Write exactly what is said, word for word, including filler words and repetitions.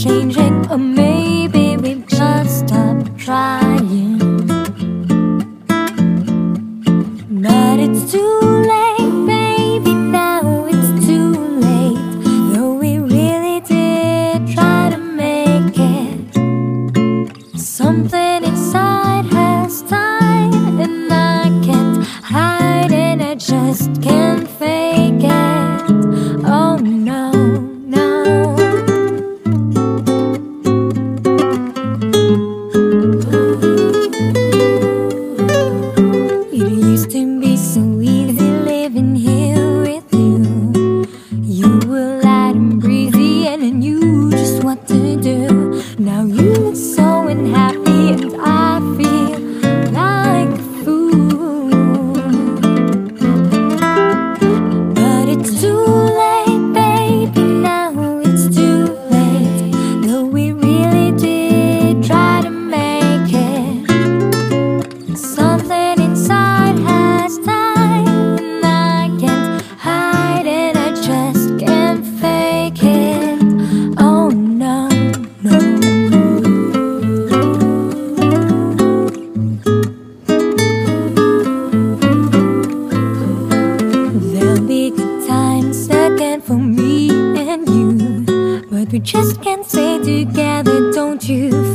changing, or maybe we've just stopped trying. But it's too late, baby, now it's too late. Though we really did try to make it, something inside has died, and I can't hide it, I just can't fake it. Oh no, no. It used to be so easy living here with you. You were light and breezy and I knew just what to do. Now you look so unhappy and I feel like a fool. But it's too late, baby, now it's too late. Though we really did try to make it, something inside has died, and I can't hide it, I just can't fake it. Oh no, no. There'll be good times again for me and you, but we just can't stay together, don't you